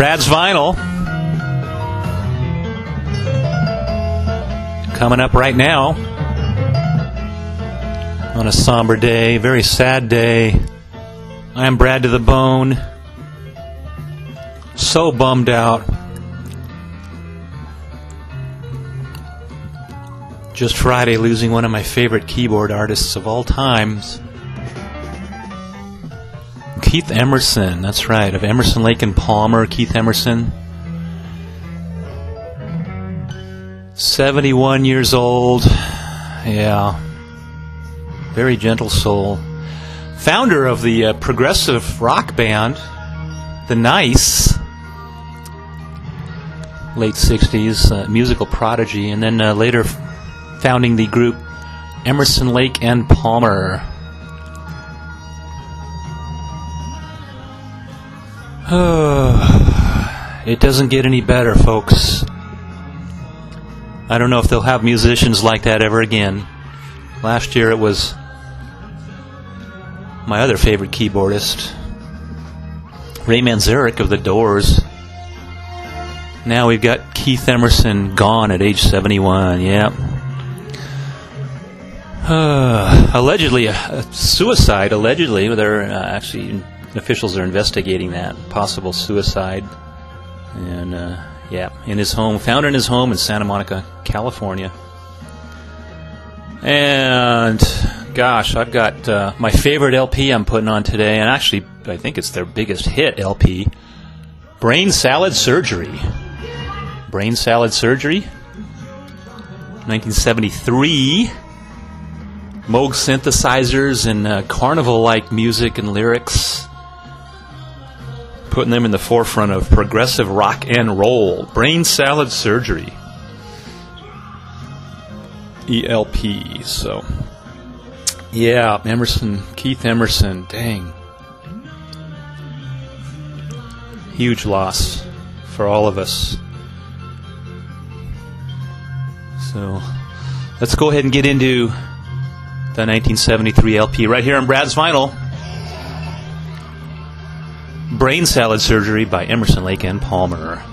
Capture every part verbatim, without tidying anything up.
Brad's Vinyl. Coming up right now on a somber day, very sad day. I am Brad to the bone. So bummed out. Just Friday, losing one of my favorite keyboard artists of all times. Keith Emerson, that's right, of Emerson, Lake and Palmer. Keith Emerson, seventy-one years old. Yeah, very gentle soul. Founder of the uh, progressive rock band, The Nice, late sixties, uh, musical prodigy, and then uh, later f- founding the group Emerson, Lake and Palmer. It doesn't get any better, folks. I don't know if they'll have musicians like that ever again. Last year it was my other favorite keyboardist, Ray Manzarek of The Doors. Now we've got Keith Emerson gone at age seventy-one. Yeah. Uh, allegedly a, a suicide. Allegedly, they're uh, actually officials are investigating that possible suicide. And uh, yeah, in his home, found in his home in Santa Monica, California. And gosh, I've got uh, my favorite L P I'm putting on today, and actually I think it's their biggest hit L P, Brain Salad Surgery. Brain Salad Surgery, nineteen seventy-three. Moog synthesizers and uh, carnival-like music and lyrics, putting them in the forefront of progressive rock and roll. Brain Salad Surgery, E L P. So, yeah, Emerson, Keith Emerson, dang. Huge loss for all of us. So, let's go ahead and get into the nineteen seventy-three L P right here on Brad's Vinyl. Brain Salad Surgery by Emerson, Lake and Palmer.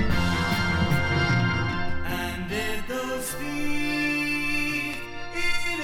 And if those feet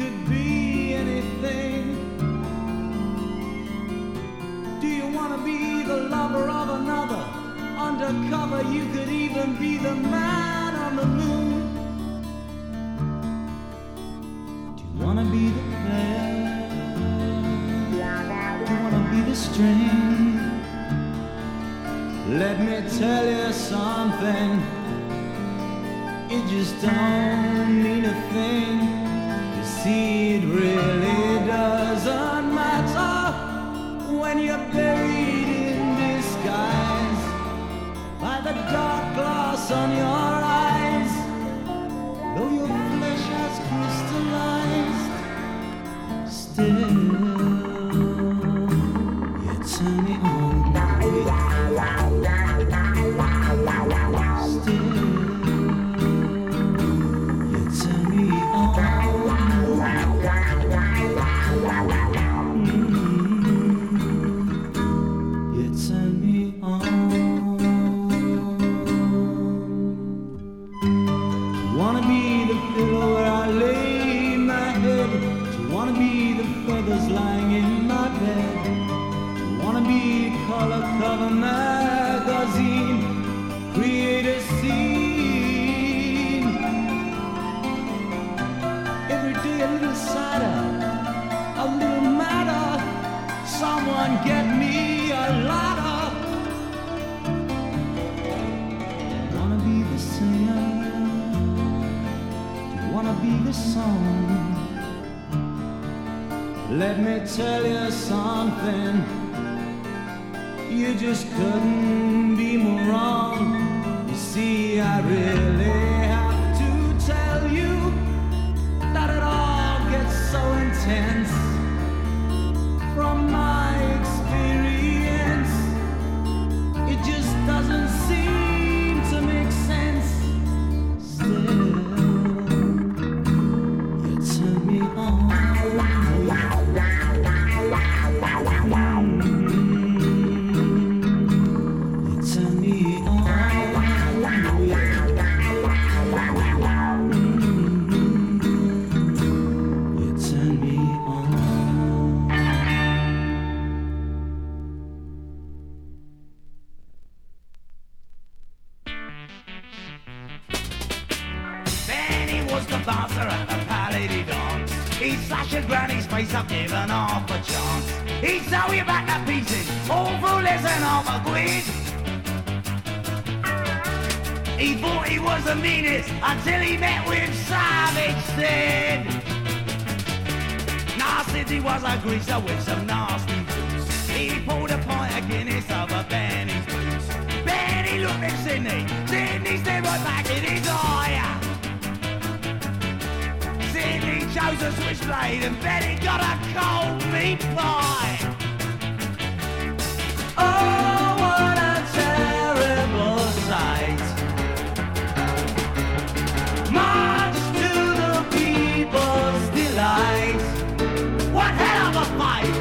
could be anything. Do you want to be the lover of another? Undercover, you could even be the man on the moon. Do you want to be the player? Do you want to be the string? Let me tell you something. It just don't mean a thing. You see, it really doesn't matter when you're buried in disguise by the dark glass on your eyes. Though your flesh has crystallized, still you turn me on. Lying in my bed, wanna be a color cover magazine, create a scene. Every day a little sadder, a little madder. Someone get me a ladder. Wanna be the singer, wanna be the song. Let me tell you something, you just couldn't be more wrong. You see, I really have to tell you that it all gets so intense. From my experience, it just doesn't seem to make sense. Still, you turn me on. Granny's face, I've given half a chance. He'd sew you back to pieces, all for less than half a quid. He thought he was the meanest until he met with Savage Sid. Nah, Sidney was a greaser with some nasty boots. He pulled a pint of Guinness over Benny's boots. Benny looked at Sidney, Sidney stared right back in his eye. Sidney chose a switchblade and Benny got a cold meat pie. Oh, what a terrible sight. Much to the people's delight. What hell of a fight!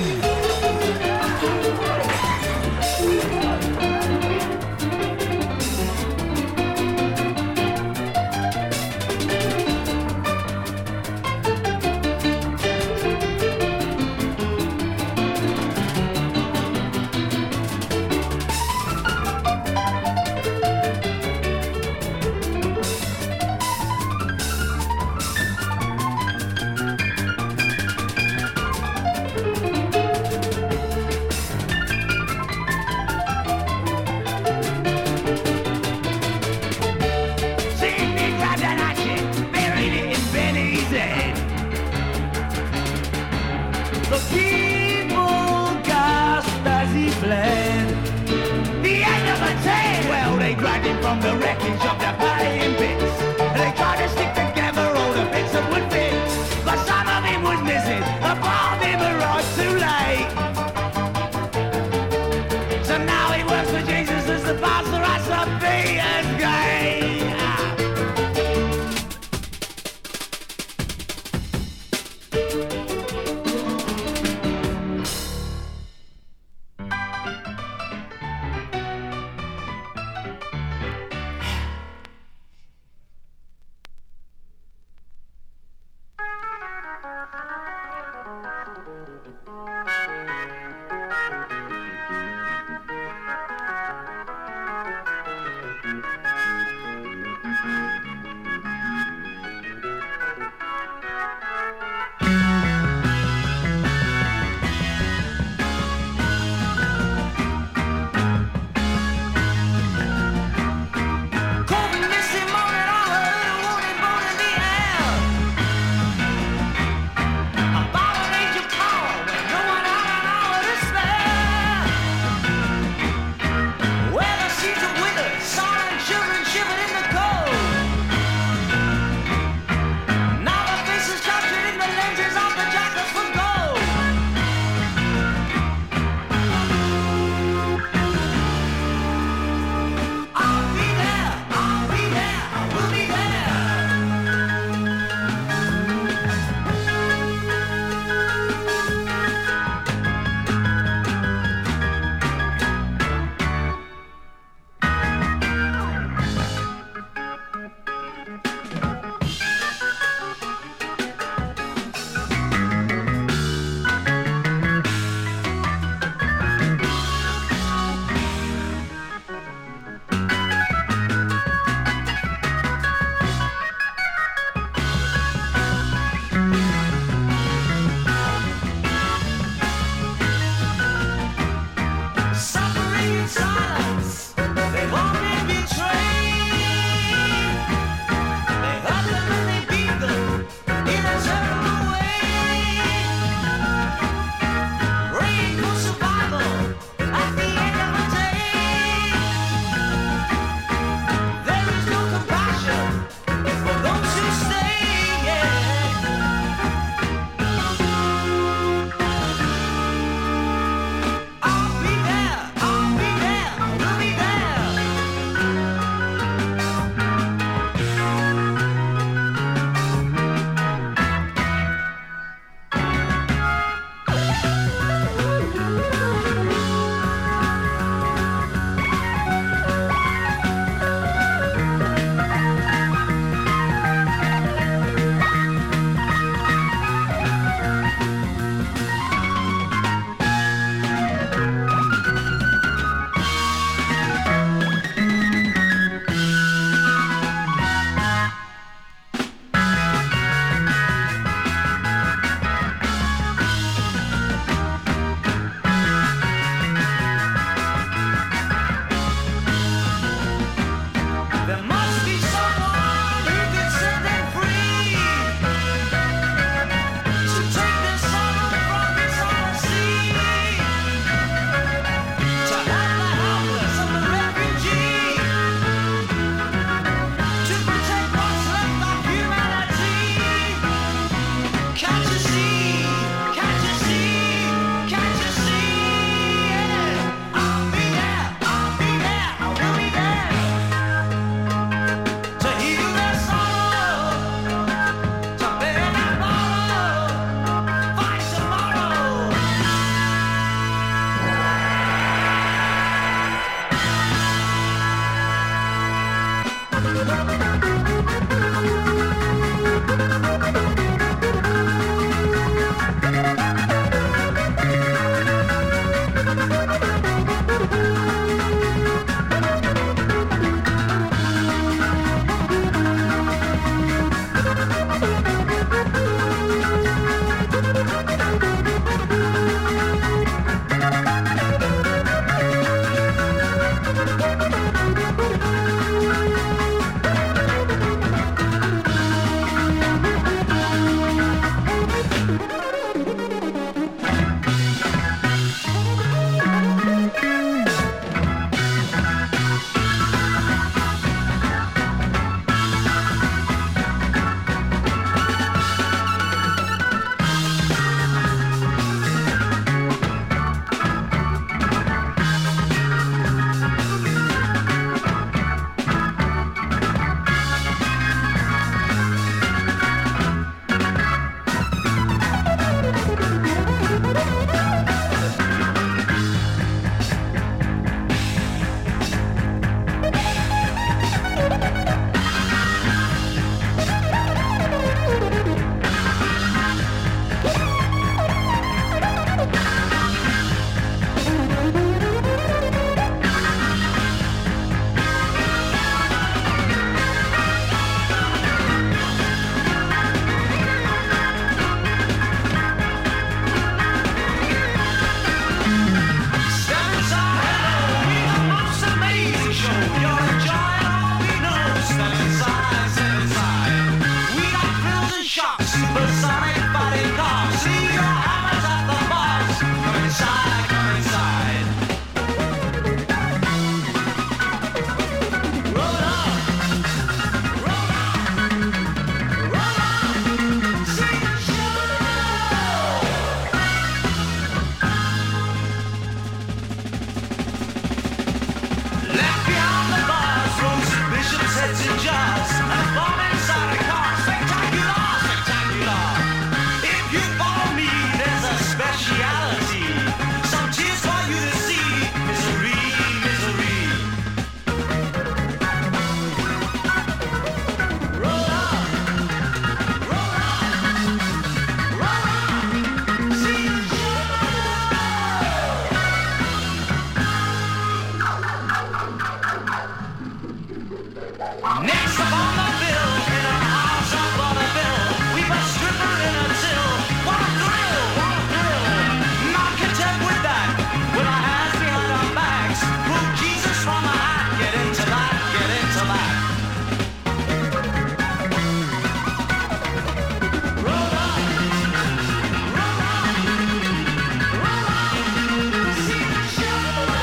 From the wreckage of the playing bits, they tried to stick together all the bits that would fit, but some of him was missing, a part of him arrived too late. So now he works for Jesus as the pastor at Saint Peter's Gate. shock, supersonic body car. See your hammers at the bars. Come inside, come inside. Roll on, roll on, roll on. See the show. Left behind the bars, rooms, bishops' heads in jars, and a bomb inside a car. Spectacular, spectacular. If you follow me, there's a speciality. Some tears for you to see. Misery, misery. Roll on, roll on, roll on. See the show. Next up on the bill, in a house of vaudeville, we've a stripper in a till. What a thrill, what a thrill. Not content with that, with our hands behind our backs, move Jesus from the hat. Get into that, get into that. Roll on, roll on, roll on. See the show.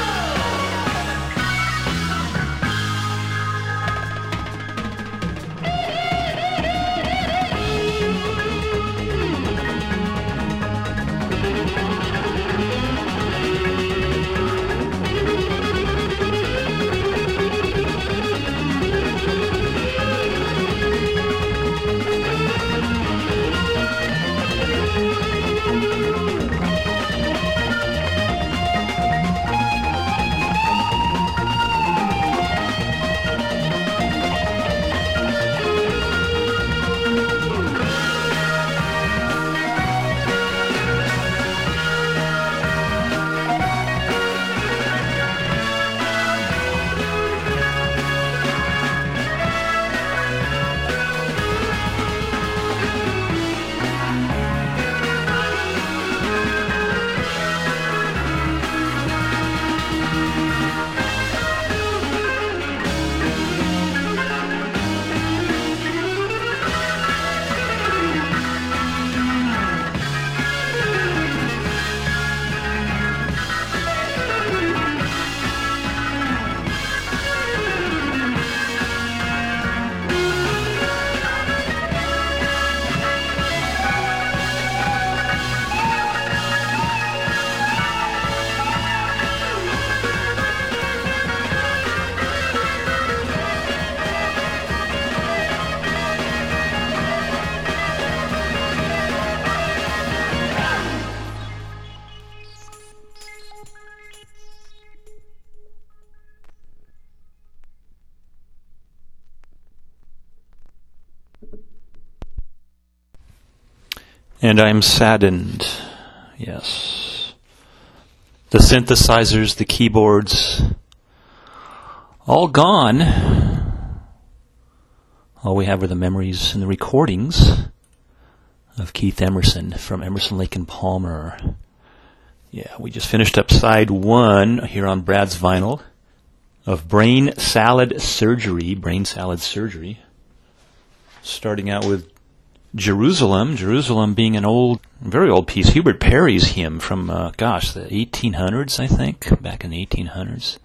And I'm saddened. Yes. The synthesizers, the keyboards, all gone. All we have are the memories and the recordings of Keith Emerson from Emerson, Lake and Palmer. Yeah, we just finished up side one here on Brad's Vinyl of Brain Salad Surgery. Brain Salad Surgery. Starting out with Jerusalem, Jerusalem being an old, very old piece. Hubert Parry's hymn from, uh, gosh, the eighteen hundreds, I think, back in the eighteen hundreds.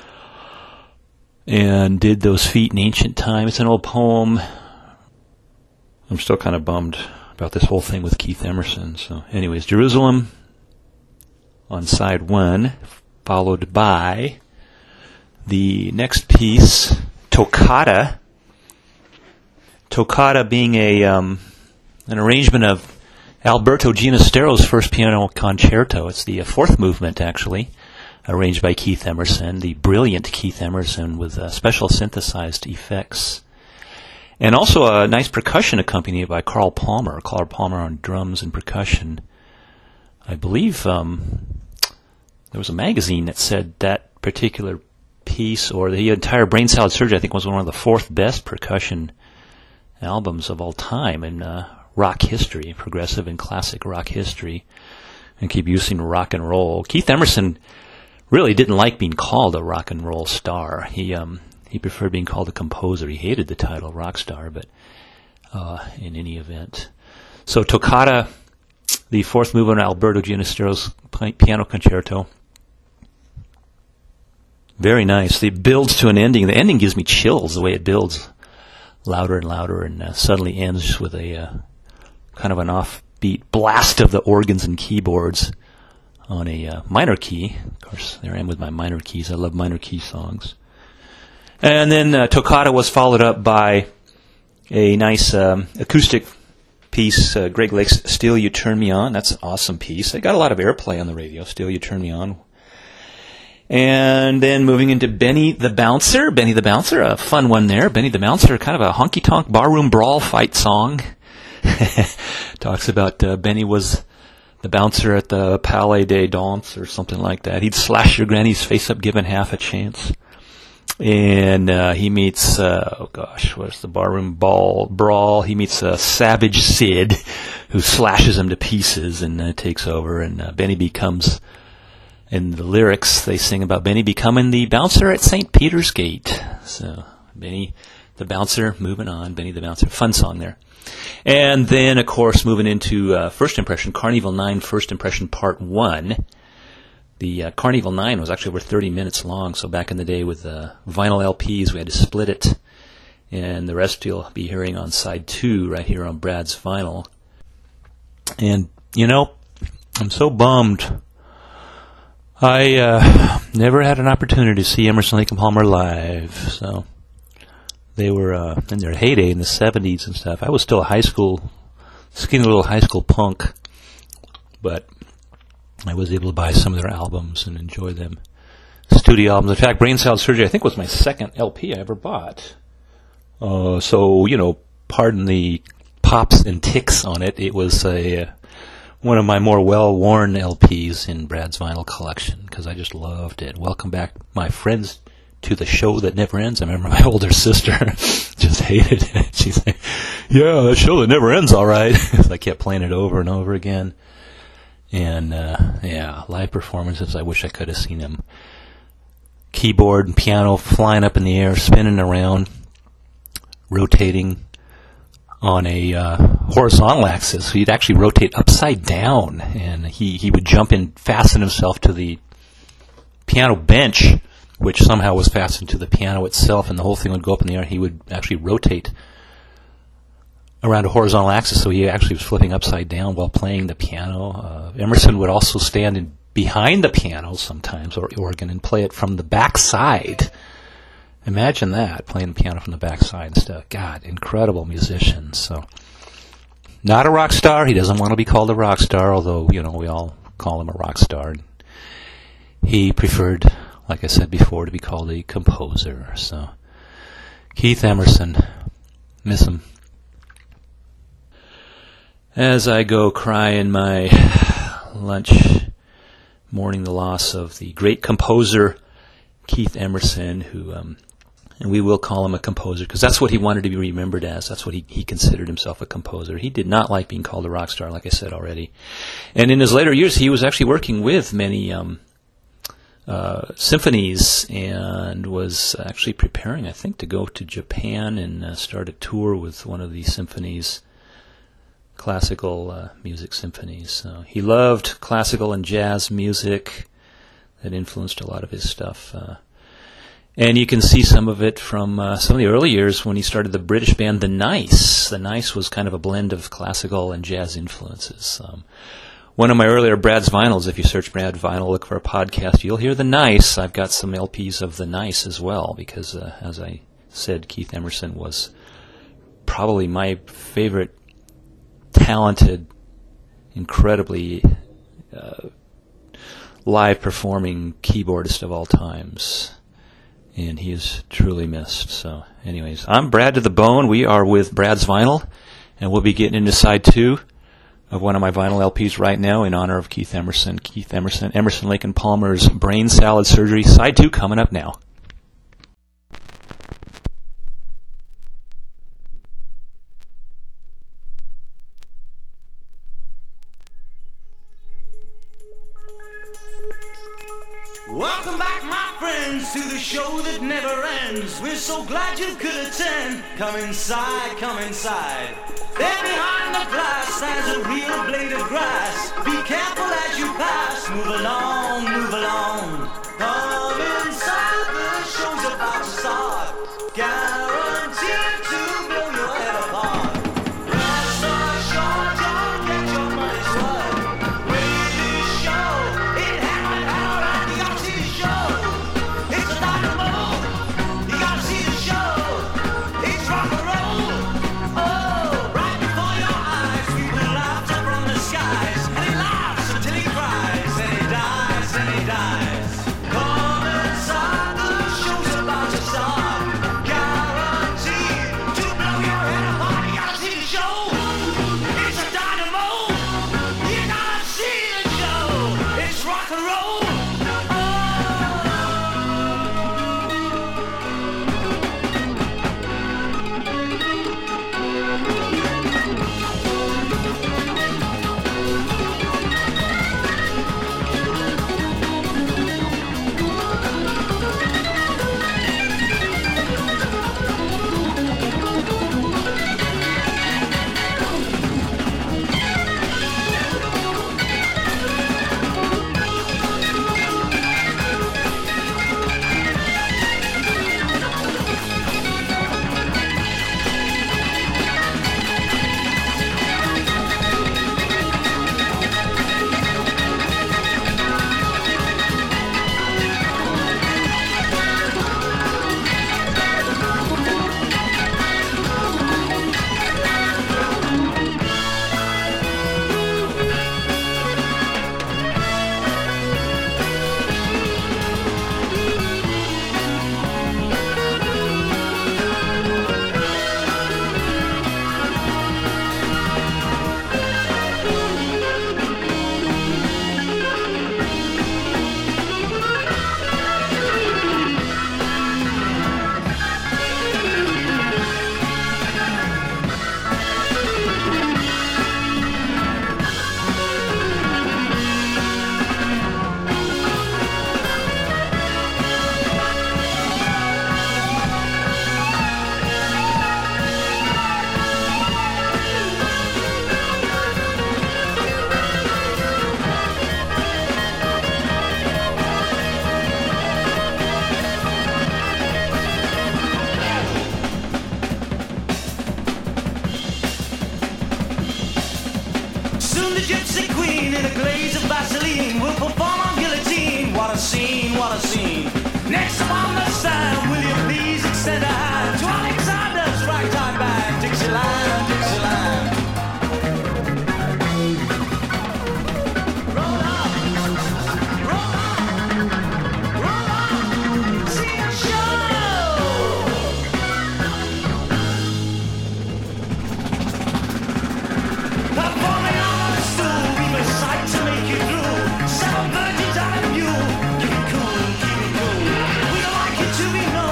And did those feet in ancient time. It's an old poem. I'm still kind of bummed about this whole thing with Keith Emerson. So, anyways, Jerusalem on side one, followed by the next piece, Toccata. Toccata being a um, an arrangement of Alberto Ginestero's first piano concerto. It's the uh, fourth movement, actually, arranged by Keith Emerson, the brilliant Keith Emerson with uh, special synthesized effects. And also a nice percussion accompanied by Carl Palmer. Carl Palmer on drums and percussion. I believe um, there was a magazine that said that particular piece, or the entire Brain Salad Surgery, I think, was one of the fourth best percussion albums of all time in uh, rock history, progressive and classic rock history, and keep using rock and roll. Keith Emerson really didn't like being called a rock and roll star. He um, he preferred being called a composer. He hated the title rock star, but uh, in any event. So Toccata, the fourth movement of Alberto Ginestero's piano concerto. Very nice. It builds to an ending. The ending gives me chills the way it builds, louder and louder, and uh, suddenly ends with a uh, kind of an offbeat blast of the organs and keyboards on a uh, minor key. Of course, there I am with my minor keys. I love minor key songs. And then uh, Toccata was followed up by a nice um, acoustic piece, uh, Greg Lake's Still You Turn Me On. That's an awesome piece. It got a lot of airplay on the radio, Still You Turn Me On. And then moving into Benny the Bouncer. Benny the Bouncer, a fun one there. Benny the Bouncer, kind of a honky-tonk barroom brawl fight song. Talks about uh, Benny was the bouncer at the Palais des Danses or something like that. He'd slash your granny's face up given half a chance. And uh, he meets, uh, oh gosh, what's the barroom ball brawl? He meets uh, Savage Sid, who slashes him to pieces and uh, takes over. And uh, Benny becomes... In the lyrics, they sing about Benny becoming the bouncer at Saint Peter's Gate. So, Benny the Bouncer, moving on. Benny the Bouncer, fun song there. And then, of course, moving into uh, First Impression, Carnival nine, First Impression Part one. The uh, Carnival nine was actually over thirty minutes long, so back in the day with uh, vinyl L Ps, we had to split it. And the rest you'll be hearing on side two right here on Brad's Vinyl. And, you know, I'm so bummed. I uh, never had an opportunity to see Emerson, Lake and Palmer live, so they were uh, in their heyday in the seventies and stuff. I was still a high school, skinny little high school punk, but I was able to buy some of their albums and enjoy them. Studio albums. In fact, Brain Salad Surgery, I think, was my second L P I ever bought. Uh, so, you know, pardon the pops and ticks on it. It was a... Uh, one of my more well-worn L Ps in Brad's Vinyl collection, because I just loved it. Welcome back, my friends, to the show that never ends. I remember my older sister just hated it. She's like, yeah, that show that never ends, all right. So I kept playing it over and over again. And, uh, yeah, live performances, I wish I could have seen them. Keyboard and piano flying up in the air, spinning around, rotating on a uh, horizontal axis. So he'd actually rotate upside down, and he, he would jump in, fasten himself to the piano bench, which somehow was fastened to the piano itself, and the whole thing would go up in the air. He would actually rotate around a horizontal axis, so he actually was flipping upside down while playing the piano. Uh, Emerson would also stand in behind the piano sometimes, or organ, and play it from the back side. Imagine that, playing the piano from the backside and stuff. God, incredible musician. So, not a rock star. He doesn't want to be called a rock star, although, you know, we all call him a rock star. He preferred, like I said before, to be called a composer. So, Keith Emerson, miss him. As I go crying my lunch, mourning the loss of the great composer, Keith Emerson, who... Um, And we will call him a composer, because that's what he wanted to be remembered as. That's what he, he considered himself, a composer. He did not like being called a rock star, like I said already. And in his later years, he was actually working with many um, uh, symphonies and was actually preparing, I think, to go to Japan and uh, start a tour with one of the symphonies, classical uh, music symphonies. So he loved classical and jazz music. That influenced a lot of his stuff. Uh, And you can see some of it from uh, some of the early years when he started the British band The Nice. The Nice was kind of a blend of classical and jazz influences. Um, one of my earlier Brad's Vinyls, if you search Brad Vinyl, look for a podcast, you'll hear The Nice. I've got some L Ps of The Nice as well, because, uh, as I said, Keith Emerson was probably my favorite talented, incredibly uh, live-performing keyboardist of all times. And he is truly missed. So, anyways, I'm Brad to the Bone. We are with Brad's Vinyl, and we'll be getting into side two of one of my vinyl L Ps right now in honor of Keith Emerson. Keith Emerson, Emerson, Lake and Palmer's Brain Salad Surgery. Side two coming up now. Welcome back, my friends, to the show that never ends. We're so glad you could attend. Come inside, come inside. There behind the glass stands a real blade of grass. Be careful as you pass. Move along, move along. Come inside, the show's about to start. Guaranteed to blow your head apart. Rest assured, you'll get your money's worth. Really show, it hammered out and you gotta see the show. It's a dynamo, you gotta see the show. It's rock and roll, oh, right before your eyes. People laugh up from the skies, and he laughs until he cries, and he dies, and he dies. Come inside, the show's about to start. Guaranteed to blow your head apart. You gotta see the show. It's a dynamo. You gotta see the show. It's rock and roll. Oh. Soon the gypsy queen in a glaze of Vaseline will perform on guillotine. What a scene, what a scene. Next upon the stand, will you please extend a hand to Alexander's ragtime band, Dixieland, Dixieland. Roll on, roll on, roll on, see the show. Performing on a stool, we've a sight to make you through. Seven virgins out of you. Keep it cool, keep it cool. We don't like it to be known.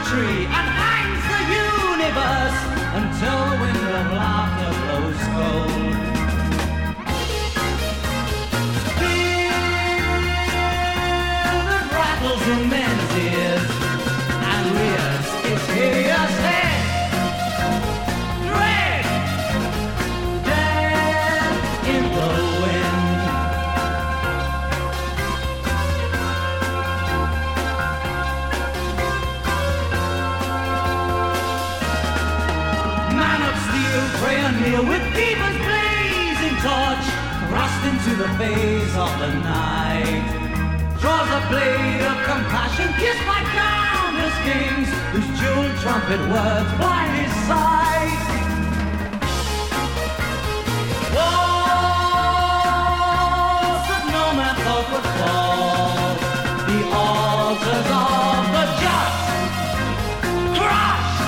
tree and hangs the universe until the wind of laughter blows cold. Fear that rattles in men's ears and rears its hideous head. Dread, death in the wind. Man of steel, pray and kneel with fever's blazing torch, thrust into the face of the night. Draws a blade of compassion, kissed by countless kings, whose jeweled trumpet words blind his sight. Walls that no man thought would fall, the altars of the just, crushed,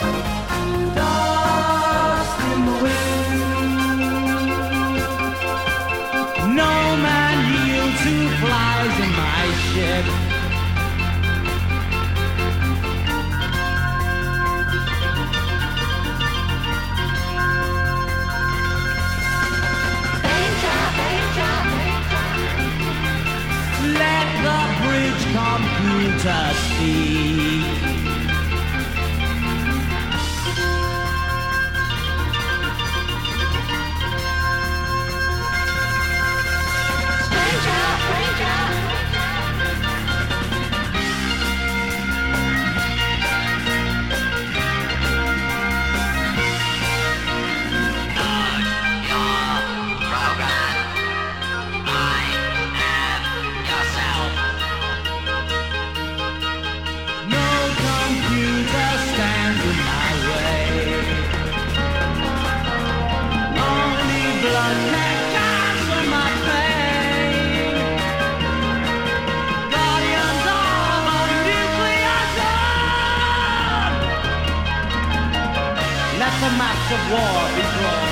dust in the wind. No man yields who flies in my ship. Let the bridge computer speak. No computer stands in my way. Only blood can cancel my pain. Guardians of a nuclear zone. Let the maps of war be drawn.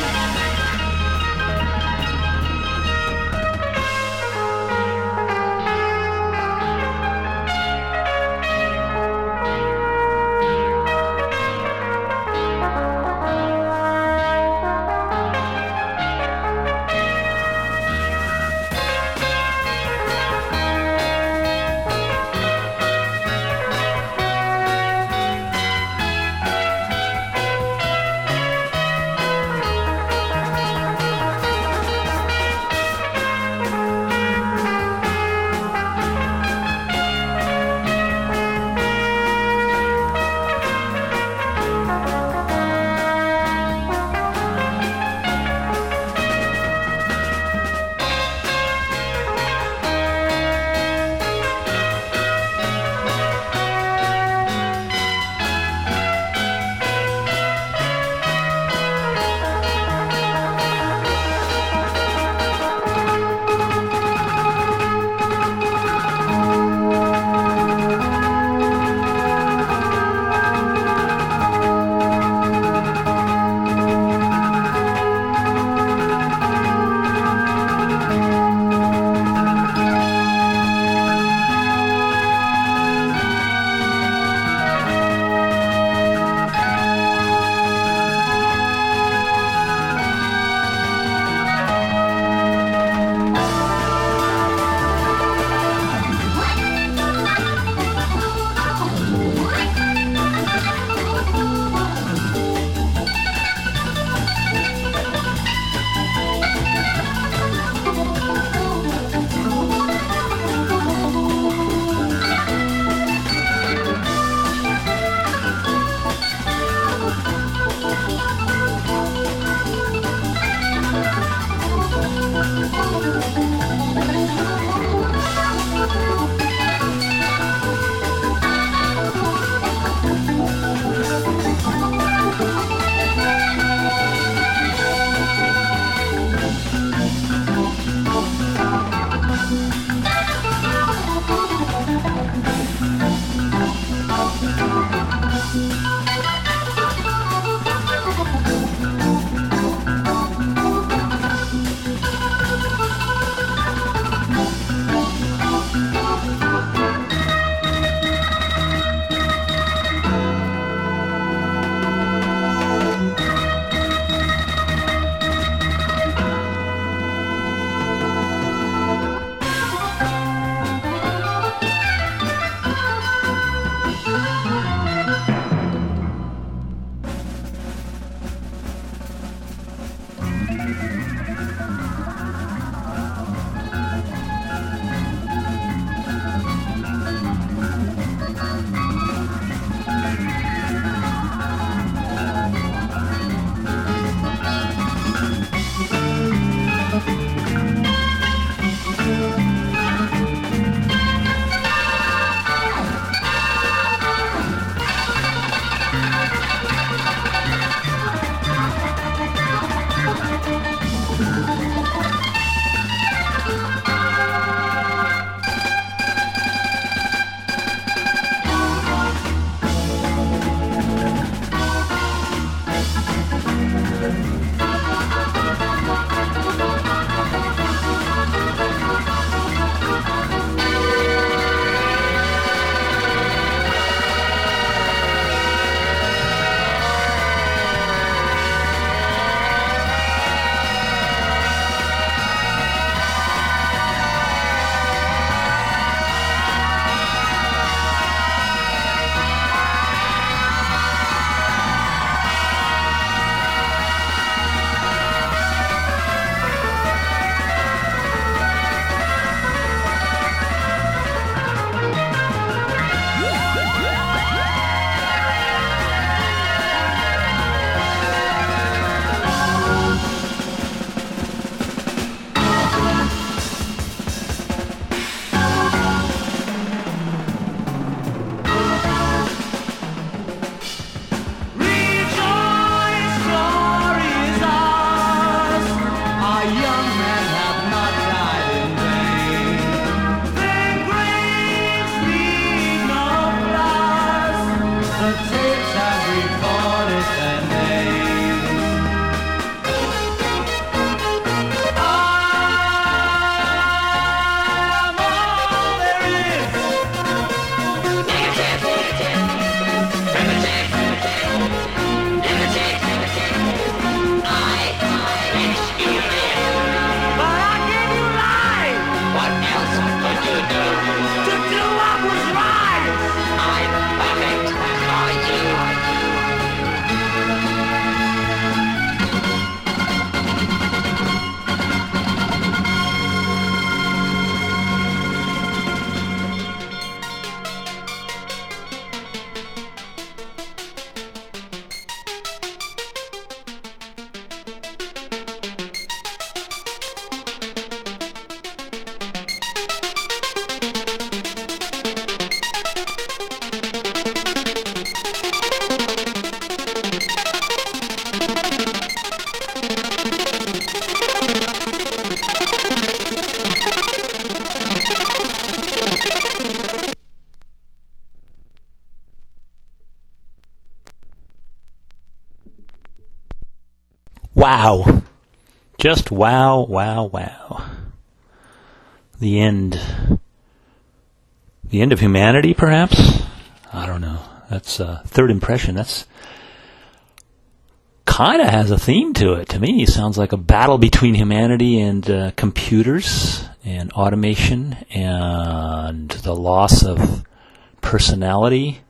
Wow. Just wow, wow, wow. The end. The end of humanity, perhaps? I don't know. That's uh, third impression. That's kind of has a theme to it. To me, it sounds like a battle between humanity and uh, computers and automation and the loss of personality,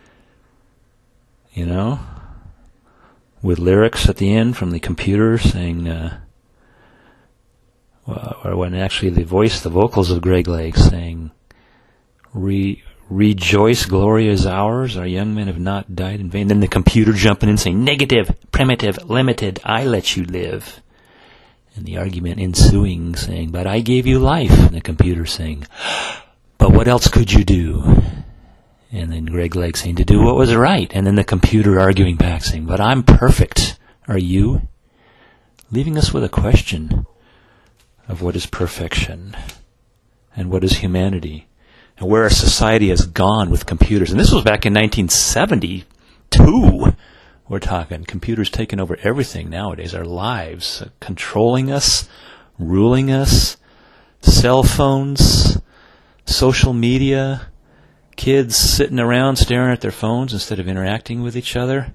you know, with lyrics at the end from the computer saying, uh, or when actually the voice, the vocals of Greg Lake saying, Re- rejoice, glory is ours, our young men have not died in vain. Then the computer jumping in saying, negative, primitive, limited, I let you live. And the argument ensuing saying, but I gave you life. And the computer saying, but what else could you do? And then Greg Lake saying, to do what was right. And then the computer arguing back saying, but I'm perfect. Are you? Leaving us with a question of what is perfection and what is humanity. And where our society has gone with computers. And this was back in nineteen seventy-two. We're talking computers taking over everything nowadays, our lives, uh, controlling us, ruling us, cell phones, social media, kids sitting around staring at their phones instead of interacting with each other.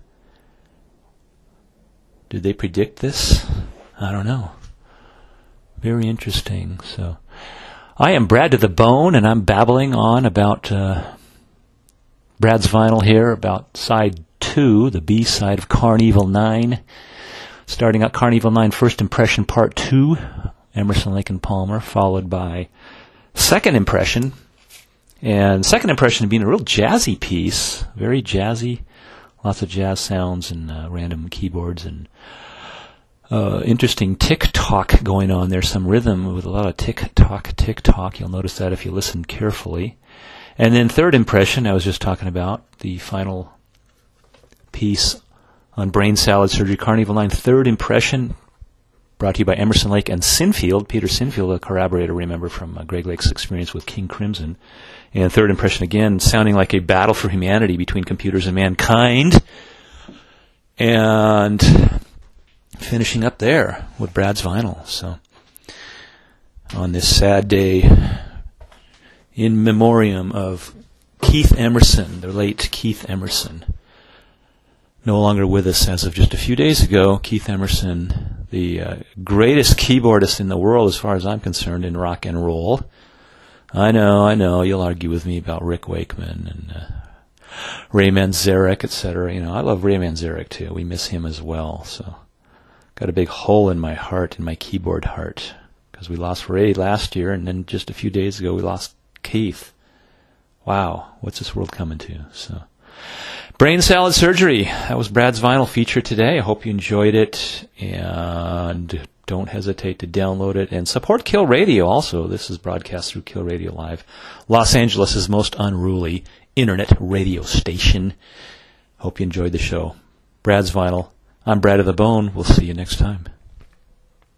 Did they predict this? I don't know. Very interesting. So, I am Brad to the Bone, and I'm babbling on about uh, Brad's Vinyl here, about side two, the B side of Carnival nine. Starting out Carnival nine, First Impression Part two, Emerson, Lake and Palmer, followed by Second Impression. And Second Impression being a real jazzy piece, very jazzy, lots of jazz sounds and uh, random keyboards and Uh, interesting tick-tock going on there, some rhythm with a lot of tick-tock, tick-tock. You'll notice that if you listen carefully. And then Third Impression, I was just talking about, the final piece on Brain Salad Surgery, Carnival nine, Third Impression, brought to you by Emerson, Lake and Sinfield. Peter Sinfield, a corroborator, remember, from uh, Greg Lake's experience with King Crimson. And Third Impression, again, sounding like a battle for humanity between computers and mankind. And finishing up there with Brad's Vinyl. So, on this sad day, in memoriam of Keith Emerson, the late Keith Emerson, no longer with us as of just a few days ago. Keith Emerson, the uh, greatest keyboardist in the world as far as I'm concerned in rock and roll. I know, I know, you'll argue with me about Rick Wakeman and uh, Ray Manzarek, et cetera. You know, I love Ray Manzarek too. We miss him as well, so got a big hole in my heart, in my keyboard heart, because we lost Ray last year, and then just a few days ago we lost Keith. Wow, what's this world coming to? So, Brain Salad Surgery. That was Brad's Vinyl feature today. I hope you enjoyed it, and don't hesitate to download it and support Kill Radio. Also, this is broadcast through Kill Radio Live, Los Angeles' most unruly internet radio station. Hope you enjoyed the show. Brad's Vinyl. I'm Brad of the Bone. We'll see you next time.